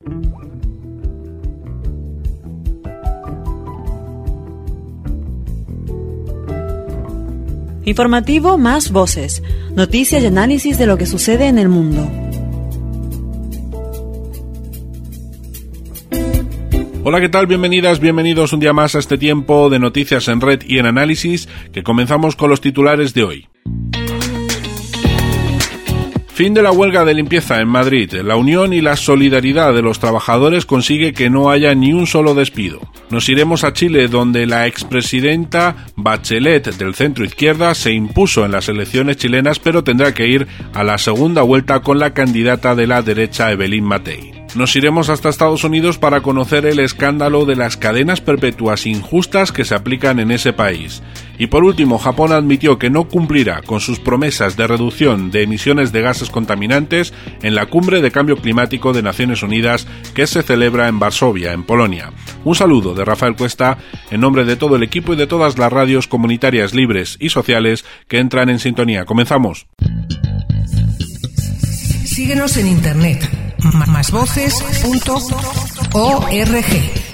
Informativo Más Voces, noticias y análisis de lo que sucede en el mundo. Hola, ¿qué tal? Bienvenidas, bienvenidos un día más a este tiempo de noticias en red y en análisis, que comenzamos con los titulares de hoy. Fin de la huelga de limpieza en Madrid. La unión y la solidaridad de los trabajadores consigue que no haya ni un solo despido. Nos iremos a Chile, donde la expresidenta Bachelet del centro izquierda se impuso en las elecciones chilenas, pero tendrá que ir a la segunda vuelta con la candidata de la derecha Evelyn Matei. Nos iremos hasta Estados Unidos para conocer el escándalo de las cadenas perpetuas injustas que se aplican en ese país. Y por último, Japón admitió que no cumplirá con sus promesas de reducción de emisiones de gases contaminantes en la Cumbre de Cambio Climático de Naciones Unidas que se celebra en Varsovia, en Polonia. Un saludo de Rafael Cuesta en nombre de todo el equipo y de todas las radios comunitarias libres y sociales que entran en sintonía. Comenzamos. Síguenos en internet, másvoces.org.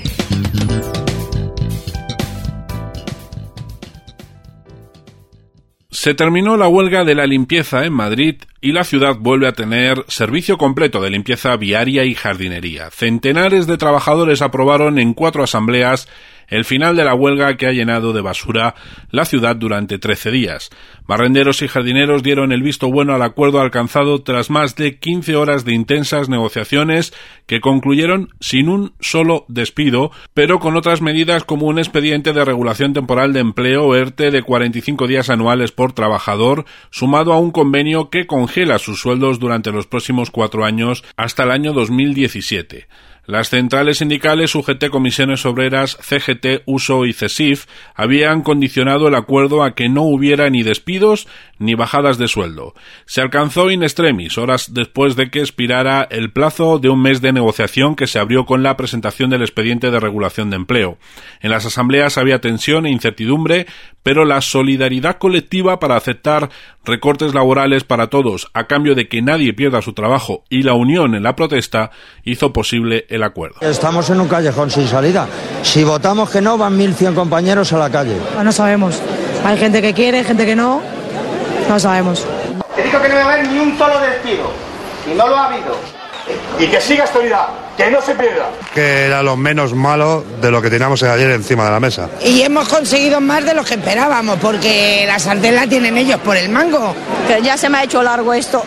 Se terminó la huelga de la limpieza en Madrid y la ciudad vuelve a tener servicio completo de limpieza viaria y jardinería. Centenares de trabajadores aprobaron en 4 asambleas el final de la huelga que ha llenado de basura la ciudad durante 13 días. Barrenderos y jardineros dieron el visto bueno al acuerdo alcanzado tras más de 15 horas de intensas negociaciones que concluyeron sin un solo despido, pero con otras medidas como un expediente de regulación temporal de empleo ERTE de 45 días anuales por trabajador, sumado a un convenio que congela sus sueldos durante los próximos 4 años hasta el año 2017. Las centrales sindicales UGT, Comisiones Obreras, CGT, USO y CESIF habían condicionado el acuerdo a que no hubiera ni despidos ni bajadas de sueldo. Se alcanzó in extremis, horas después de que expirara el plazo de un mes de negociación que se abrió con la presentación del expediente de regulación de empleo. En las asambleas había tensión e incertidumbre, pero la solidaridad colectiva para aceptar recortes laborales para todos a cambio de que nadie pierda su trabajo y la unión en la protesta hizo posible el acuerdo. Estamos en un callejón sin salida. Si votamos que no, van 1.100 compañeros a la calle. No sabemos. Hay gente que quiere, gente que no. No sabemos. He dicho que no va a haber ni un solo despido. Y no lo ha habido. Y que siga esta unidad. Que no se pierda. Que era lo menos malo de lo que teníamos ayer encima de la mesa. Y hemos conseguido más de lo que esperábamos, porque la sartén la tienen ellos por el mango. Que ya se me ha hecho largo esto.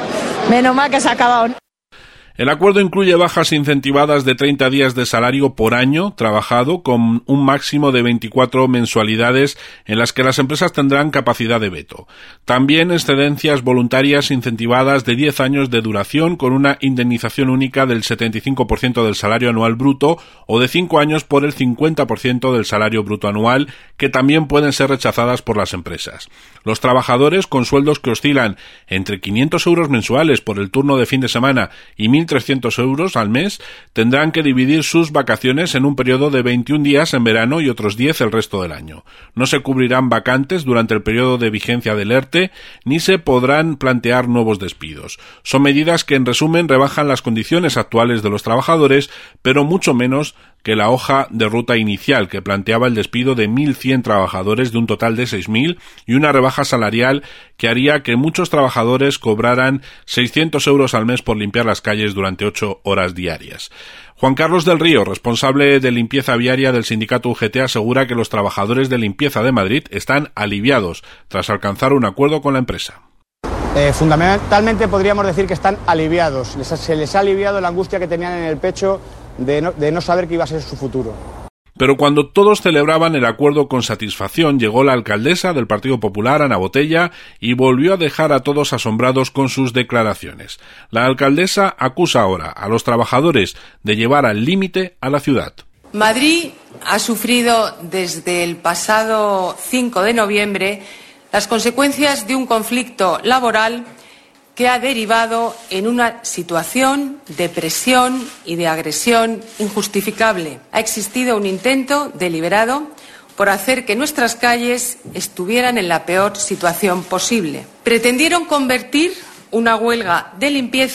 Menos mal que se ha acabado. El acuerdo incluye bajas incentivadas de 30 días de salario por año trabajado con un máximo de 24 mensualidades en las que las empresas tendrán capacidad de veto. También excedencias voluntarias incentivadas de 10 años de duración con una indemnización única del 75% del salario anual bruto o de 5 años por el 50% del salario bruto anual, que también pueden ser rechazadas por las empresas. Los trabajadores con sueldos que oscilan entre 500 euros mensuales por el turno de fin de semana y 1.300 euros al mes tendrán que dividir sus vacaciones en un periodo de 21 días en verano y otros 10 el resto del año. No se cubrirán vacantes durante el periodo de vigencia del ERTE ni se podrán plantear nuevos despidos. Son medidas que en resumen rebajan las condiciones actuales de los trabajadores, pero mucho menos que la hoja de ruta inicial que planteaba el despido de 1.100 trabajadores de un total de 6.000 y una rebaja salarial que haría que muchos trabajadores cobraran 600 euros al mes por limpiar las calles durante 8 horas diarias. Juan Carlos del Río, responsable de limpieza viaria del sindicato UGT, asegura que los trabajadores de limpieza de Madrid están aliviados tras alcanzar un acuerdo con la empresa. Fundamentalmente podríamos decir que están aliviados. Se les ha aliviado la angustia que tenían en el pecho de no saber qué iba a ser su futuro. Pero cuando todos celebraban el acuerdo con satisfacción, llegó la alcaldesa del Partido Popular, Ana Botella, y volvió a dejar a todos asombrados con sus declaraciones. La alcaldesa acusa ahora a los trabajadores de llevar al límite a la ciudad. Madrid ha sufrido desde el pasado 5 de noviembre las consecuencias de un conflicto laboral que ha derivado en una situación de presión y de agresión injustificable. Ha existido un intento deliberado por hacer que nuestras calles estuvieran en la peor situación posible. Pretendieron convertir una huelga de limpieza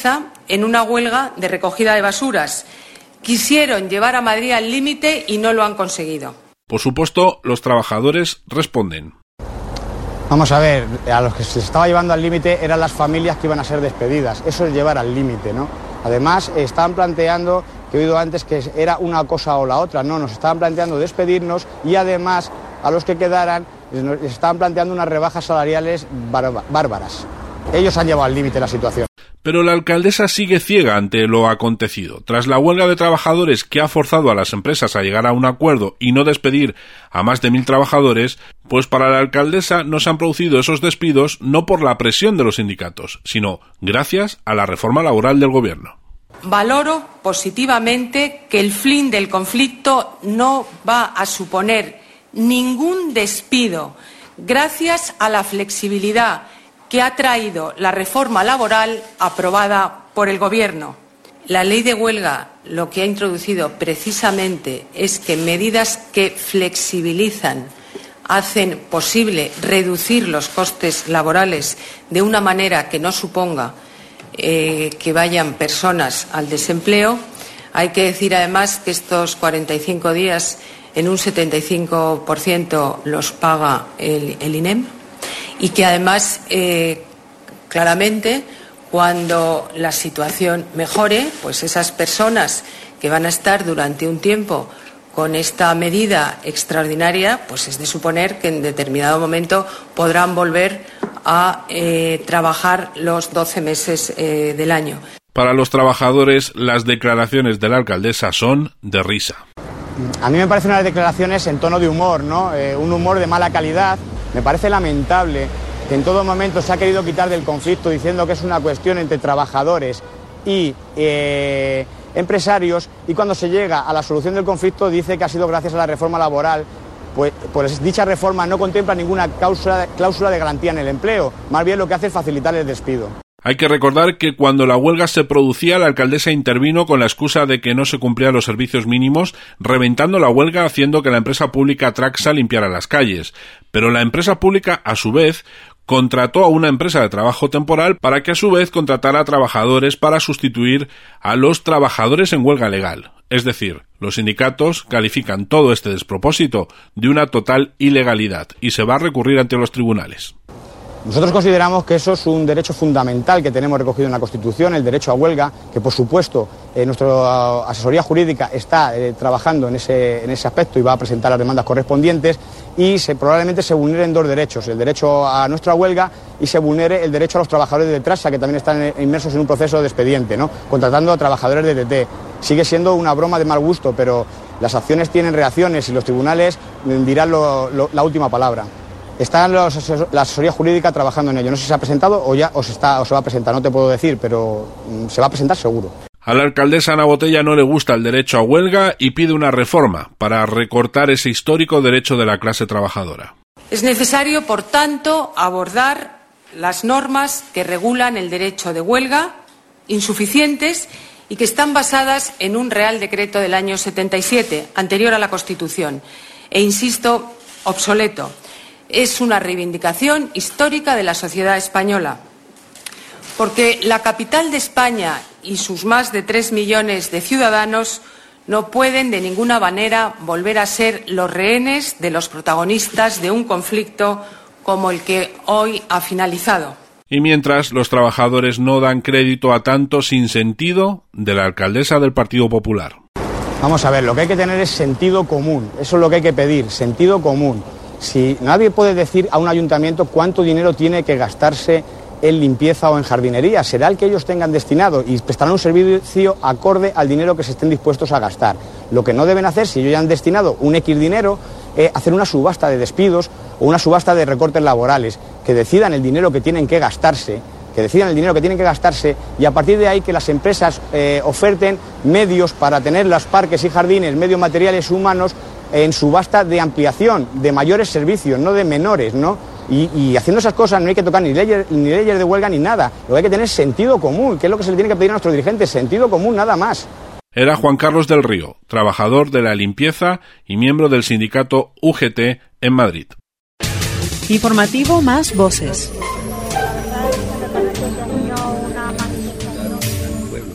en una huelga de recogida de basuras. Quisieron llevar a Madrid al límite y no lo han conseguido. Por supuesto, los trabajadores responden. Vamos a ver, a los que se estaba llevando al límite eran las familias que iban a ser despedidas. Eso es llevar al límite, ¿no? Además, estaban planteando, que he oído antes, que era una cosa o la otra. No, nos estaban planteando despedirnos y además a los que quedaran les estaban planteando unas rebajas salariales bárbaras. Ellos han llevado al límite la situación. Pero la alcaldesa sigue ciega ante lo acontecido. Tras la huelga de trabajadores que ha forzado a las empresas a llegar a un acuerdo y no despedir a más de 1.000 trabajadores, pues para la alcaldesa no se han producido esos despidos no por la presión de los sindicatos, sino gracias a la reforma laboral del gobierno. Valoro positivamente que el fin del conflicto no va a suponer ningún despido, gracias a la flexibilidad que ha traído la reforma laboral aprobada por el Gobierno. La ley de huelga lo que ha introducido precisamente es que medidas que flexibilizan, hacen posible reducir los costes laborales de una manera que no suponga que vayan personas al desempleo. Hay que decir además que estos 45 días en un 75% los paga el INEM. Y que además, claramente, cuando la situación mejore, pues esas personas que van a estar durante un tiempo con esta medida extraordinaria, pues es de suponer que en determinado momento podrán volver a trabajar los 12 meses del año. Para los trabajadores, las declaraciones de la alcaldesa son de risa. A mí me parecen unas declaraciones en tono de humor, ¿no? Un humor de mala calidad. Me parece lamentable que en todo momento se ha querido quitar del conflicto diciendo que es una cuestión entre trabajadores y empresarios, y cuando se llega a la solución del conflicto dice que ha sido gracias a la reforma laboral. Pues dicha reforma no contempla ninguna cláusula de garantía en el empleo, más bien lo que hace es facilitar el despido. Hay que recordar que cuando la huelga se producía, la alcaldesa intervino con la excusa de que no se cumplían los servicios mínimos, reventando la huelga, haciendo que la empresa pública Traxa limpiara las calles. Pero la empresa pública, a su vez, contrató a una empresa de trabajo temporal para que a su vez contratara a trabajadores para sustituir a los trabajadores en huelga legal. Es decir, los sindicatos califican todo este despropósito de una total ilegalidad y se va a recurrir ante los tribunales. Nosotros consideramos que eso es un derecho fundamental que tenemos recogido en la Constitución, el derecho a huelga, que por supuesto nuestra asesoría jurídica está trabajando en ese aspecto y va a presentar las demandas correspondientes, y probablemente se vulneren dos derechos, el derecho a nuestra huelga y se vulnere el derecho a los trabajadores de Traxa, que también están inmersos en un proceso de expediente, ¿no? Contratando a trabajadores de TT. Sigue siendo una broma de mal gusto, pero las acciones tienen reacciones y los tribunales dirán la última palabra. Está la asesoría jurídica trabajando en ello. No sé si se ha presentado o se va a presentar, no te puedo decir, pero se va a presentar seguro. A la alcaldesa Ana Botella no le gusta el derecho a huelga y pide una reforma para recortar ese histórico derecho de la clase trabajadora. Es necesario, por tanto, abordar las normas que regulan el derecho de huelga, insuficientes y que están basadas en un Real Decreto del año 77, anterior a la Constitución, e insisto, obsoleto. Es una reivindicación histórica de la sociedad española, porque la capital de España y sus más de 3 millones de ciudadanos no pueden de ninguna manera volver a ser los rehenes de los protagonistas de un conflicto como el que hoy ha finalizado. Y mientras, los trabajadores no dan crédito a tanto sinsentido de la alcaldesa del Partido Popular. Vamos a ver, lo que hay que tener es sentido común, eso es lo que hay que pedir, sentido común. Si nadie puede decir a un ayuntamiento cuánto dinero tiene que gastarse en limpieza o en jardinería, será el que ellos tengan destinado y prestarán un servicio acorde al dinero que se estén dispuestos a gastar. Lo que no deben hacer, si ellos ya han destinado un X dinero, es hacer una subasta de despidos o una subasta de recortes laborales, que decidan el dinero que tienen que gastarse, y a partir de ahí que las empresas oferten medios para tener los parques y jardines, medios materiales humanos, en subasta de ampliación, de mayores servicios, no de menores, ¿no? Y haciendo esas cosas no hay que tocar ni leyes de huelga ni nada. Lo que hay que tener es sentido común, que es lo que se le tiene que pedir a nuestros dirigentes, sentido común, nada más. Era Juan Carlos del Río, trabajador de la limpieza y miembro del sindicato UGT en Madrid. Informativo Más Voces.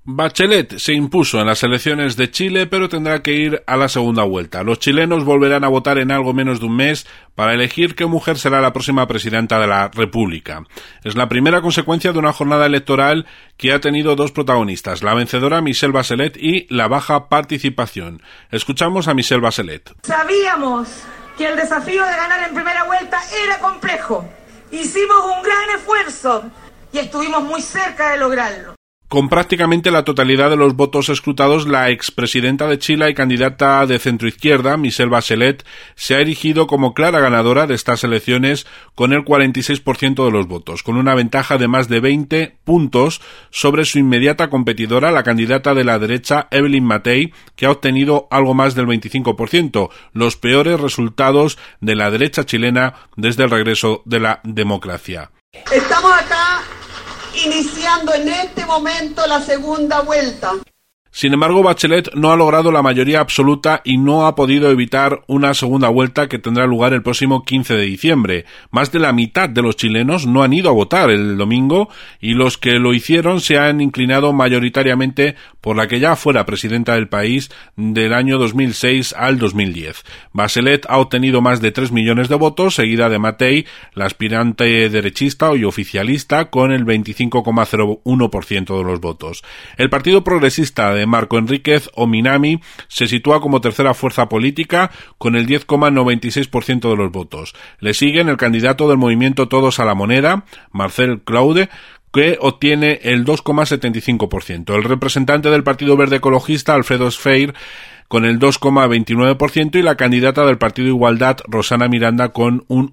Bachelet se impuso en las elecciones de Chile, pero tendrá que ir a la segunda vuelta. Los chilenos volverán a votar en algo menos de un mes para elegir qué mujer será la próxima presidenta de la República. Es la primera consecuencia de una jornada electoral que ha tenido dos protagonistas, la vencedora Michelle Bachelet y la baja participación. Escuchamos a Michelle Bachelet. Sabíamos que el desafío de ganar en primera vuelta era complejo. Hicimos un gran esfuerzo y estuvimos muy cerca de lograrlo. Con prácticamente la totalidad de los votos escrutados, la expresidenta de Chile y candidata de centroizquierda, Michelle Bachelet, se ha erigido como clara ganadora de estas elecciones con el 46% de los votos, con una ventaja de más de 20 puntos sobre su inmediata competidora, la candidata de la derecha, Evelyn Matei, que ha obtenido algo más del 25%, los peores resultados de la derecha chilena desde el regreso de la democracia. Estamos acá iniciando en este momento la segunda vuelta. Sin embargo, Bachelet no ha logrado la mayoría absoluta y no ha podido evitar una segunda vuelta que tendrá lugar el próximo 15 de diciembre. Más de la mitad de los chilenos no han ido a votar el domingo y los que lo hicieron se han inclinado mayoritariamente por la que ya fuera presidenta del país del año 2006 al 2010. Bachelet ha obtenido más de 3 millones de votos, seguida de Matei, la aspirante derechista y oficialista, con el 25,01% de los votos. El Partido Progresista de Marco Enríquez o Minami se sitúa como tercera fuerza política con el 10,96% de los votos. Le siguen el candidato del movimiento Todos a la Moneda, Marcel Claude, que obtiene el 2,75%. El representante del Partido Verde Ecologista, Alfredo Sfeir, con el 2,29% y la candidata del Partido Igualdad, Rosana Miranda, con un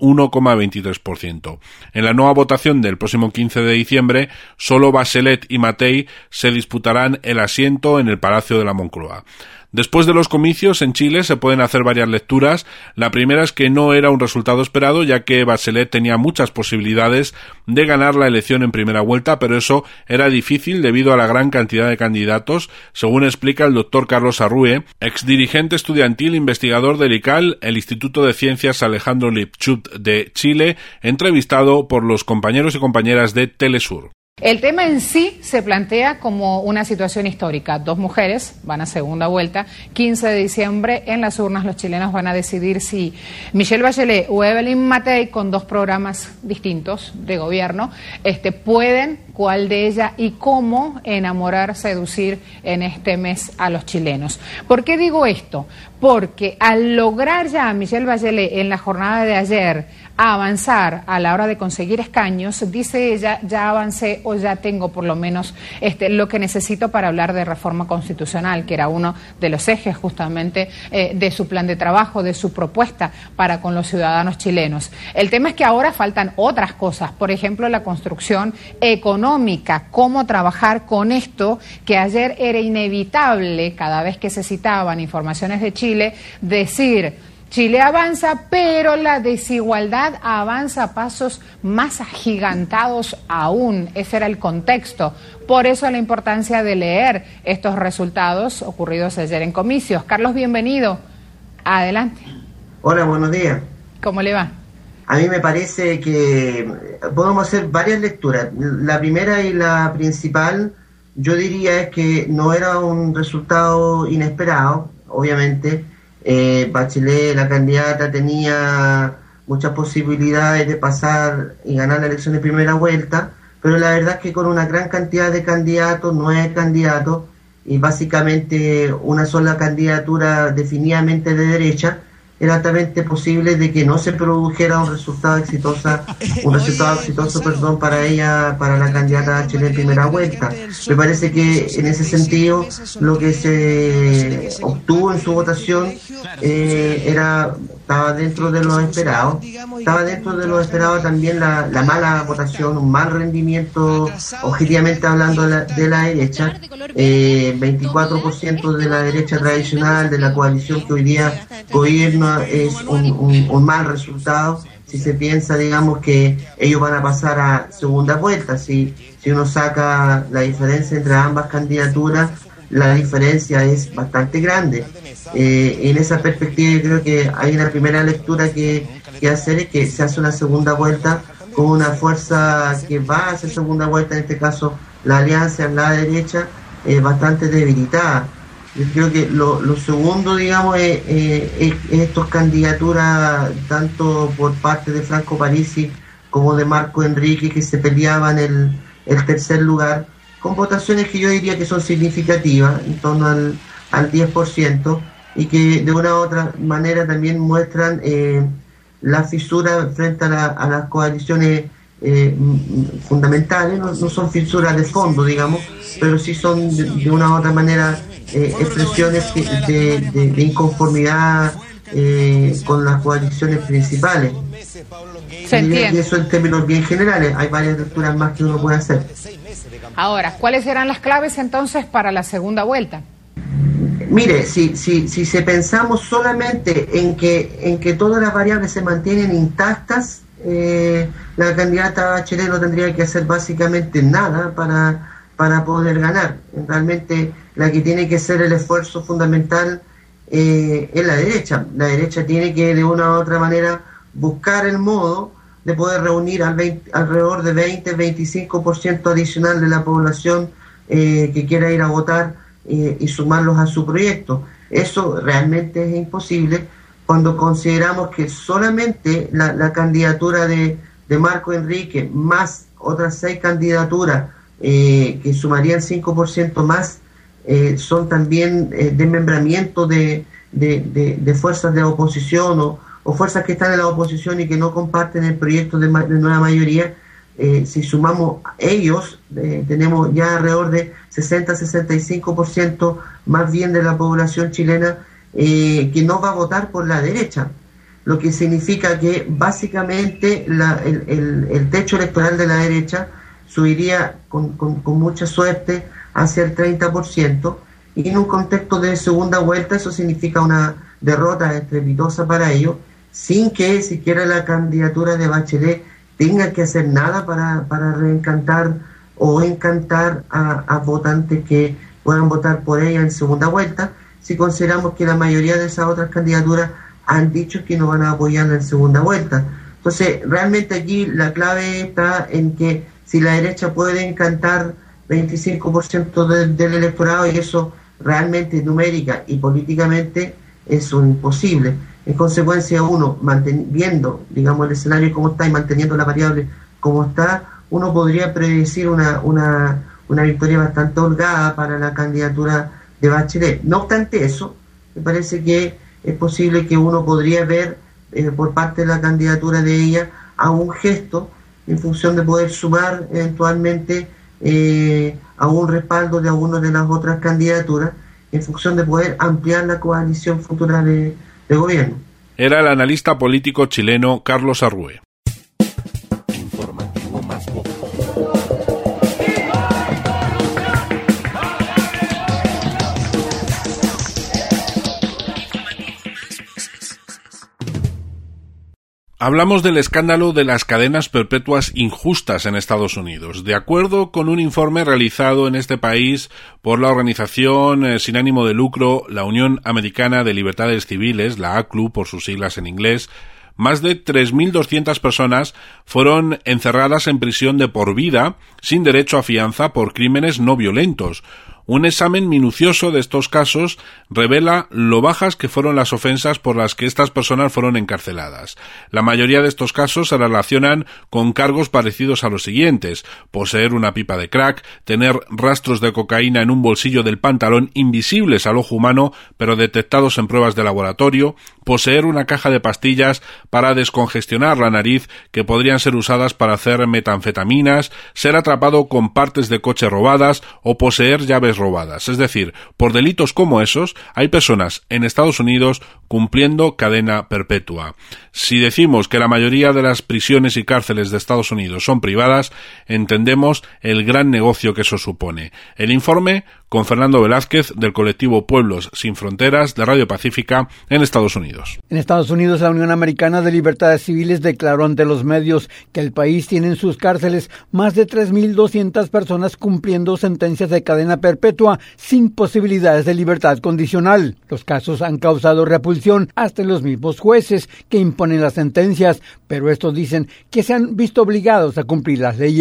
1,23%. En la nueva votación del próximo 15 de diciembre, solo Bachelet y Matei se disputarán el asiento en el Palacio de la Moncloa. Después de los comicios en Chile se pueden hacer varias lecturas. La primera es que no era un resultado esperado, ya que Bachelet tenía muchas posibilidades de ganar la elección en primera vuelta, pero eso era difícil debido a la gran cantidad de candidatos, según explica el doctor Carlos Arrue, exdirigente estudiantil investigador del ICAL, el Instituto de Ciencias Alejandro Lipchut de Chile, entrevistado por los compañeros y compañeras de Telesur. El tema en sí se plantea como una situación histórica. 2 mujeres van a segunda vuelta. 15 de diciembre en las urnas los chilenos van a decidir si Michelle Bachelet o Evelyn Matei, con 2 programas distintos de gobierno, pueden, cuál de ellas y cómo enamorar, seducir en este mes a los chilenos. ¿Por qué digo esto? Porque al lograr ya a Michelle Bachelet en la jornada de ayer a avanzar a la hora de conseguir escaños, dice ella, ya avancé o ya tengo por lo menos lo que necesito para hablar de reforma constitucional, que era uno de los ejes justamente de su plan de trabajo, de su propuesta para con los ciudadanos chilenos. El tema es que ahora faltan otras cosas, por ejemplo la construcción económica, cómo trabajar con esto que ayer era inevitable cada vez que se citaban informaciones de Chile, decir Chile avanza, pero la desigualdad avanza a pasos más agigantados aún. Ese era el contexto. Por eso la importancia de leer estos resultados ocurridos ayer en comicios. Carlos, bienvenido. Adelante. Hola, buenos días. ¿Cómo le va? A mí me parece que podemos hacer varias lecturas. La primera y la principal, yo diría, es que no era un resultado inesperado, obviamente. Bachelet, la candidata, tenía muchas posibilidades de pasar y ganar la elección de primera vuelta, pero la verdad es que con una gran cantidad de candidatos, 9 candidatos, y básicamente una sola candidatura definidamente de derecha, era altamente posible de que no se produjera un resultado exitoso para ella, para la candidata Chile en primera vuelta. Me parece que en ese sentido lo que se obtuvo en su votación estaba dentro de lo esperado. Estaba dentro de lo esperado también la mala votación, un mal rendimiento, objetivamente hablando de la derecha. 24% de la derecha tradicional, de la coalición que hoy día gobierna, es un mal resultado. Si se piensa, digamos, que ellos van a pasar a segunda vuelta, si uno saca la diferencia entre ambas candidaturas, la diferencia es bastante grande. En esa perspectiva yo creo que hay una primera lectura que hacer, es que se hace una segunda vuelta con una fuerza que va a hacer segunda vuelta, en este caso la alianza en la derecha, bastante debilitada. Yo creo que lo segundo, digamos, es estas candidaturas, tanto por parte de Franco Parisi como de Marco Enrique, que se peleaban el tercer lugar, con votaciones que yo diría que son significativas, en torno al 10%, y que de una u otra manera también muestran la fisura frente a las coaliciones fundamentales. No son fisuras de fondo, digamos, pero sí son de una u otra manera expresiones de inconformidad con las coaliciones principales. Se entiende. Y eso en términos bien generales. Hay varias lecturas más que uno puede hacer. Ahora, ¿cuáles serán las claves entonces para la segunda vuelta? Mire, si pensamos solamente en que todas las variables se mantienen intactas, la candidata Bachelet no tendría que hacer básicamente nada para poder ganar. Realmente la que tiene que ser el esfuerzo fundamental es la derecha. La derecha tiene que de una u otra manera buscar el modo de poder reunir alrededor de 20-25% adicional de la población que quiera ir a votar y sumarlos a su proyecto. Eso realmente es imposible cuando consideramos que solamente la candidatura de Marco Enrique más otras 6 candidaturas que sumarían 5% más son también desmembramiento de fuerzas de oposición o fuerzas que están en la oposición y que no comparten el proyecto de nueva mayoría. Si sumamos ellos, tenemos ya alrededor de 60-65% más bien de la población chilena que no va a votar por la derecha, lo que significa que básicamente el techo electoral de la derecha subiría con mucha suerte hacia el 30%, y en un contexto de segunda vuelta eso significa una derrota estrepitosa para ellos, sin que siquiera la candidatura de Bachelet tenga que hacer nada para reencantar o encantar a votantes que puedan votar por ella en segunda vuelta, si consideramos que la mayoría de esas otras candidaturas han dicho que no van a apoyarla en segunda vuelta. Entonces, realmente aquí la clave está en que si la derecha puede encantar 25% del electorado, y eso realmente numérica y políticamente es imposible. En consecuencia, uno viendo, digamos, el escenario como está y manteniendo la variable como está, uno podría predecir una victoria bastante holgada para la candidatura de Bachelet. No obstante eso, me parece que es posible que uno podría ver por parte de la candidatura de ella a un gesto en función de poder sumar eventualmente a un respaldo de alguna de las otras candidaturas, en función de poder ampliar la coalición futura de gobierno. Era el analista político chileno Carlos Arrue. Hablamos del escándalo de las cadenas perpetuas injustas en Estados Unidos. De acuerdo con un informe realizado en este país por la organización sin ánimo de lucro, la Unión Americana de Libertades Civiles, la ACLU por sus siglas en inglés, más de 3.200 personas fueron encerradas en prisión de por vida, sin derecho a fianza, por crímenes no violentos. Un examen minucioso de estos casos revela lo bajas que fueron las ofensas por las que estas personas fueron encarceladas. La mayoría de estos casos se relacionan con cargos parecidos a los siguientes: poseer una pipa de crack, tener rastros de cocaína en un bolsillo del pantalón invisibles al ojo humano, pero detectados en pruebas de laboratorio, poseer una caja de pastillas para descongestionar la nariz que podrían ser usadas para hacer metanfetaminas, ser atrapado con partes de coche robadas o poseer llaves robadas. Es decir, por delitos como esos, hay personas en Estados Unidos cumpliendo cadena perpetua. Si decimos que la mayoría de las prisiones y cárceles de Estados Unidos son privadas, entendemos el gran negocio que eso supone. El informe con Fernando Velázquez del colectivo Pueblos Sin Fronteras de Radio Pacífica en Estados Unidos. En Estados Unidos, la Unión Americana de Libertades Civiles declaró ante los medios que el país tiene en sus cárceles más de 3.200 personas cumpliendo sentencias de cadena perpetua sin posibilidades de libertad condicional. Los casos han causado repulsión hasta en los mismos jueces que imponen las sentencias, pero estos dicen que se han visto obligados a cumplir las leyes.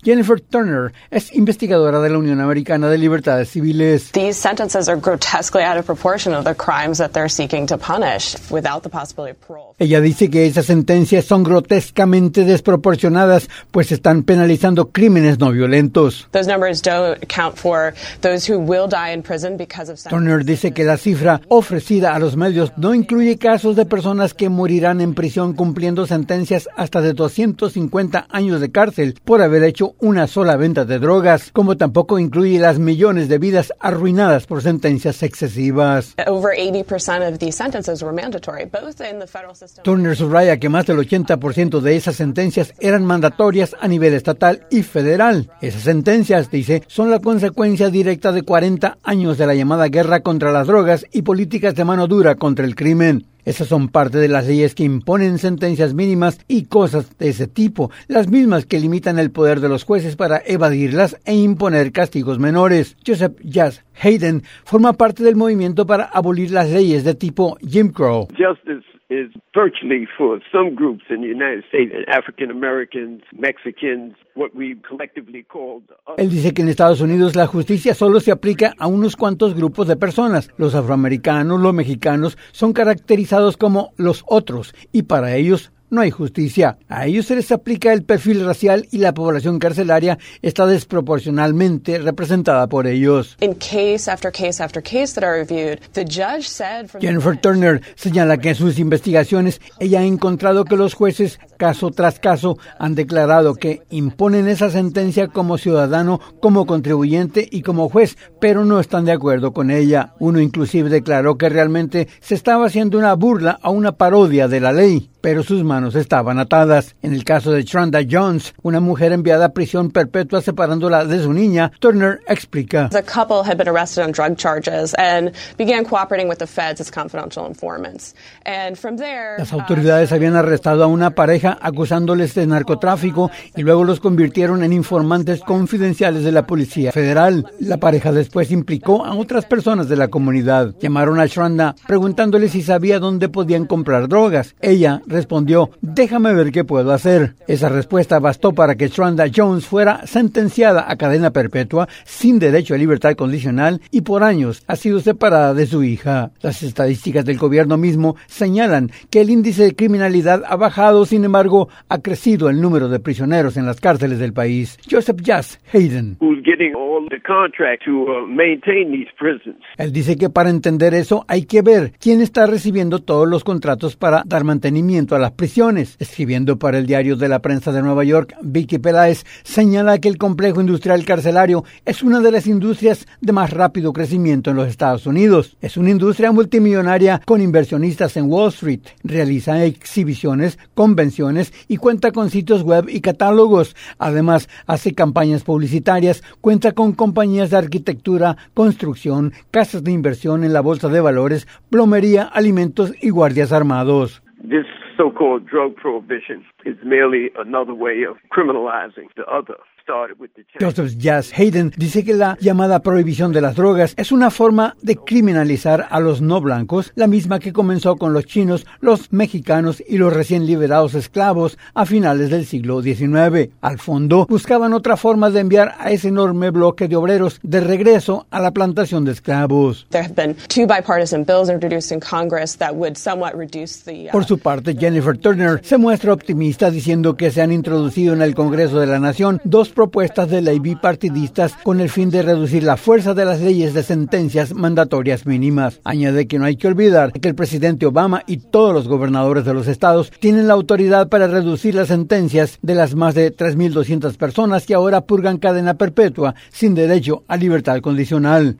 Jennifer Turner es investigadora de la Unión Americana de Libertades Civiles. These sentences are grotesquely out of proportion of the crimes that they're seeking to punish without the possibility of parole. Ella dice que esas sentencias son grotescamente desproporcionadas, pues están penalizando crímenes no violentos. Those numbers don't account for those who will die in prison because of Turner dice que la cifra ofrecida a los medios no incluye casos de personas que morirán en prisión cumpliendo sentencias hasta de 250 años de cárcel por haber hecho una sola venta de drogas, como tampoco incluye las millones de vidas arruinadas por sentencias excesivas. Over 80% of these sentences were mandatory, both in the federal system. Turner subraya que más del 80% de esas sentencias eran mandatorias a nivel estatal y federal. Esas sentencias, dice, son la consecuencia directa de 40 años de la llamada guerra contra las drogas y políticas de mano dura contra el crimen. Esas son parte de las leyes que imponen sentencias mínimas y cosas de ese tipo, las mismas que limitan el poder de los jueces para evadirlas e imponer castigos menores. Joseph Jas Hayden forma parte del movimiento para abolir las leyes de tipo Jim Crow. Justice is virtually for some groups in the United States, African Americans, Mexicans, what we collectively call. Él dice que en Estados Unidos la justicia solo se aplica a unos cuantos grupos de personas. Los afroamericanos, los mexicanos son caracterizados como los otros y para ellos no hay justicia. A ellos se les aplica el perfil racial y la población carcelaria está desproporcionalmente representada por ellos. In case after case after case that are reviewed, the judge said Jennifer Turner señala que en sus investigaciones ella ha encontrado que los jueces, caso tras caso, han declarado que imponen esa sentencia como ciudadano, como contribuyente y como juez, pero no están de acuerdo con ella. Uno inclusive declaró que realmente se estaba haciendo una burla o una parodia de la ley, pero sus manos estaban atadas. En el caso de Tranda Jones, una mujer enviada a prisión perpetua separándola de su niña, Turner explica. The couple had been arrested on drug charges and began cooperating with the feds as confidential informants. And from there, las autoridades habían arrestado a una pareja acusándoles de narcotráfico y luego los convirtieron en informantes confidenciales de la Policía Federal. La pareja después implicó a otras personas de la comunidad. Llamaron a Tranda preguntándole si sabía dónde podían comprar drogas. Ella respondió, déjame ver qué puedo hacer. Esa respuesta bastó para que Tranda Jones fuera sentenciada a cadena perpetua sin derecho a libertad condicional y por años ha sido separada de su hija. Las estadísticas del gobierno mismo señalan que el índice de criminalidad ha bajado, sin embargo, ha crecido el número de prisioneros en las cárceles del país. Joseph Jas Hayden. Él dice que para entender eso hay que ver quién está recibiendo todos los contratos para dar mantenimiento a las prisiones. Escribiendo para el Diario de la Prensa de Nueva York, Vicky Peláez señala que el complejo industrial carcelario es una de las industrias de más rápido crecimiento en los Estados Unidos. Es una industria multimillonaria con inversionistas en Wall Street. Realiza exhibiciones, convenciones y cuenta con sitios web y catálogos. Además, hace campañas publicitarias, cuenta con compañías de arquitectura, construcción, casas de inversión en la bolsa de valores, plomería, alimentos y guardias armados. This so-called drug prohibition is merely another way of criminalizing the other. Joseph Jas Hayden dice que la llamada prohibición de las drogas es una forma de criminalizar a los no blancos, la misma que comenzó con los chinos, los mexicanos y los recién liberados esclavos a finales del siglo XIX. Al fondo, buscaban otra forma de enviar a ese enorme bloque de obreros de regreso a la plantación de esclavos. There have been 2 bipartisan bills introduced in Congress that would somewhat reduce the Por su parte, Jennifer Turner se muestra optimista diciendo que se han introducido en el Congreso de la Nación 2 propuestas de ley bipartidistas con el fin de reducir la fuerza de las leyes de sentencias mandatorias mínimas. Añade que no hay que olvidar que el presidente Obama y todos los gobernadores de los estados tienen la autoridad para reducir las sentencias de las más de 3,200 personas que ahora purgan cadena perpetua sin derecho a libertad condicional.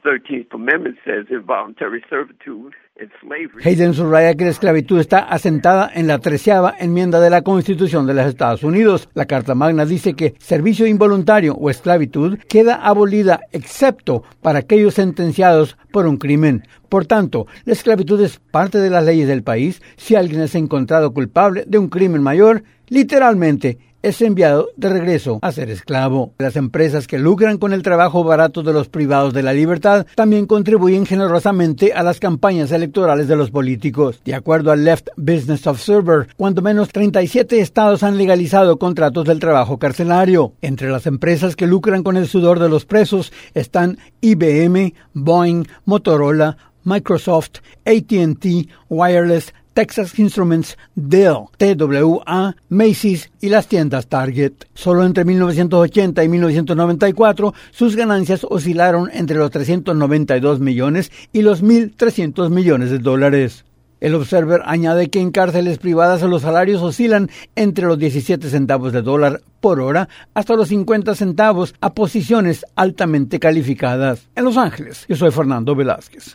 Hayden subraya que la esclavitud está asentada en la 13ª enmienda de la Constitución de los Estados Unidos. La Carta Magna dice que servicio involuntario o esclavitud queda abolida excepto para aquellos sentenciados por un crimen. Por tanto, la esclavitud es parte de las leyes del país. Si alguien es encontrado culpable de un crimen mayor, literalmente es enviado de regreso a ser esclavo. Las empresas que lucran con el trabajo barato de los privados de la libertad también contribuyen generosamente a las campañas electorales de los políticos. De acuerdo al Left Business Observer, cuando menos 37 estados han legalizado contratos del trabajo carcelario. Entre las empresas que lucran con el sudor de los presos están IBM, Boeing, Motorola, Microsoft, AT&T, Wireless, Texas Instruments, Dell, TWA, Macy's y las tiendas Target. Solo entre 1980 y 1994, sus ganancias oscilaron entre los 392 millones y los 1.300 millones de dólares. El Observer añade que en cárceles privadas los salarios oscilan entre los 17 centavos de dólar por hora hasta los 50 centavos a posiciones altamente calificadas. En Los Ángeles, yo soy Fernando Velázquez.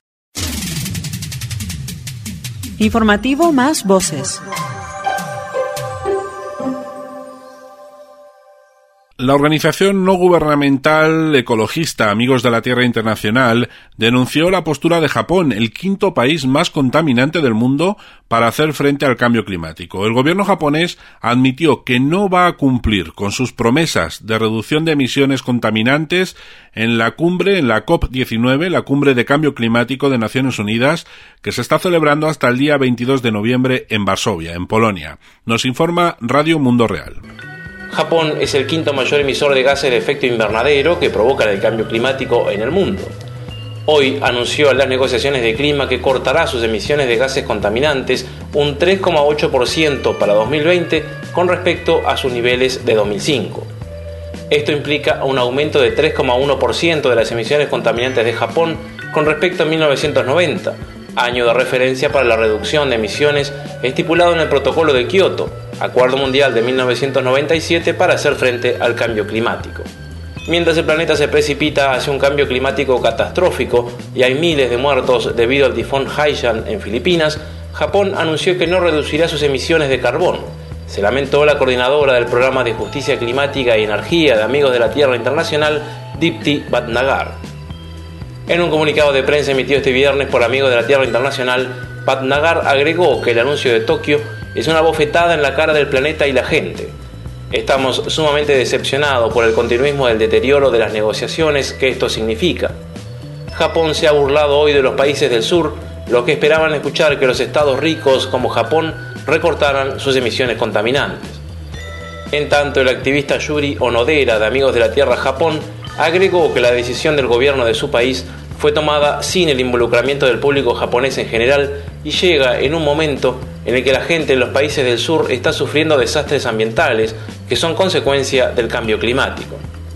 Informativo Más Voces. La organización no gubernamental ecologista Amigos de la Tierra Internacional denunció la postura de Japón, el quinto país más contaminante del mundo, para hacer frente al cambio climático. El gobierno japonés admitió que no va a cumplir con sus promesas de reducción de emisiones contaminantes en la COP19, la cumbre de cambio climático de Naciones Unidas, que se está celebrando hasta el día 22 de noviembre en Varsovia, en Polonia. Nos informa Radio Mundo Real. Japón es el quinto mayor emisor de gases de efecto invernadero que provocan el cambio climático en el mundo. Hoy anunció en las negociaciones de clima que cortará sus emisiones de gases contaminantes un 3,8% para 2020 con respecto a sus niveles de 2005. Esto implica un aumento de 3,1% de las emisiones contaminantes de Japón con respecto a 1990, año de referencia para la reducción de emisiones estipulado en el Protocolo de Kioto, Acuerdo Mundial de 1997 para hacer frente al cambio climático. Mientras el planeta se precipita hacia un cambio climático catastrófico y hay miles de muertos debido al tifón Haiyan en Filipinas, Japón anunció que no reducirá sus emisiones de carbón. Se lamentó la coordinadora del Programa de Justicia Climática y Energía de Amigos de la Tierra Internacional, Dipti Bhatnagar. En un comunicado de prensa emitido este viernes por Amigos de la Tierra Internacional, Bhatnagar agregó que el anuncio de Tokio es una bofetada en la cara del planeta y la gente. Estamos sumamente decepcionados por el continuismo del deterioro de las negociaciones que esto significa. Japón se ha burlado hoy de los países del sur, los que esperaban escuchar que los estados ricos como Japón recortaran sus emisiones contaminantes. En tanto, el activista Yuri Onodera de Amigos de la Tierra Japón agregó que la decisión del gobierno de su país fue tomada sin el involucramiento del público japonés en general y llega en un momento en el que la gente en los países del sur está sufriendo desastres ambientales que son consecuencia del cambio climático.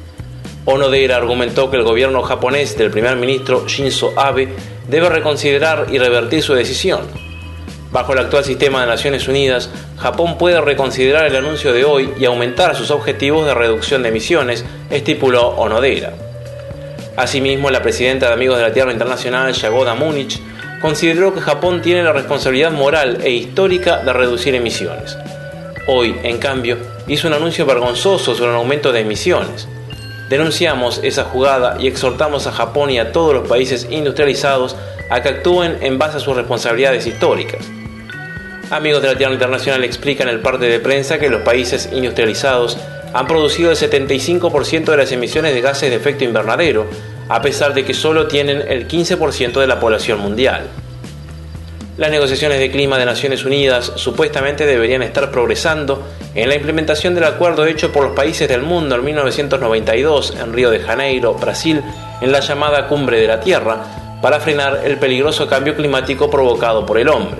Onodera argumentó que el gobierno japonés del primer ministro Shinzo Abe debe reconsiderar y revertir su decisión. Bajo el actual sistema de Naciones Unidas, Japón puede reconsiderar el anuncio de hoy y aumentar sus objetivos de reducción de emisiones, estipuló Onodera. Asimismo, la presidenta de Amigos de la Tierra Internacional, Yagoda Munich, consideró que Japón tiene la responsabilidad moral e histórica de reducir emisiones. Hoy, en cambio, hizo un anuncio vergonzoso sobre un aumento de emisiones. Denunciamos esa jugada y exhortamos a Japón y a todos los países industrializados a que actúen en base a sus responsabilidades históricas. Amigos de la Tierra Internacional explica en el parte de prensa que los países industrializados han producido el 75% de las emisiones de gases de efecto invernadero, a pesar de que solo tienen el 15% de la población mundial. Las negociaciones de clima de Naciones Unidas supuestamente deberían estar progresando en la implementación del acuerdo hecho por los países del mundo en 1992 en Río de Janeiro, Brasil, en la llamada Cumbre de la Tierra, para frenar el peligroso cambio climático provocado por el hombre.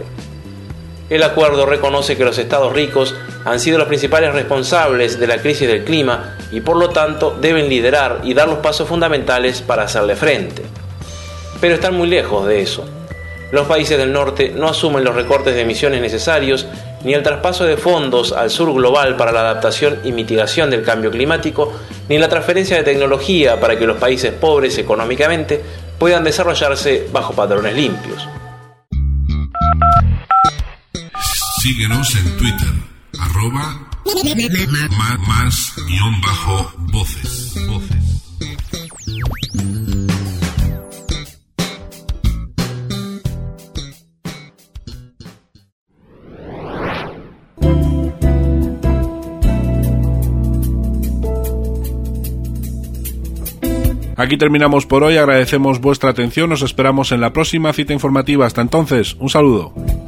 El acuerdo reconoce que los estados ricos han sido los principales responsables de la crisis del clima y por lo tanto deben liderar y dar los pasos fundamentales para hacerle frente. Pero están muy lejos de eso. Los países del norte no asumen los recortes de emisiones necesarios ni el traspaso de fondos al sur global para la adaptación y mitigación del cambio climático, ni la transferencia de tecnología para que los países pobres económicamente puedan desarrollarse bajo patrones limpios. Síguenos en Twitter, @más_voces. Aquí terminamos por hoy, agradecemos vuestra atención, nos esperamos en la próxima cita informativa. Hasta entonces, un saludo.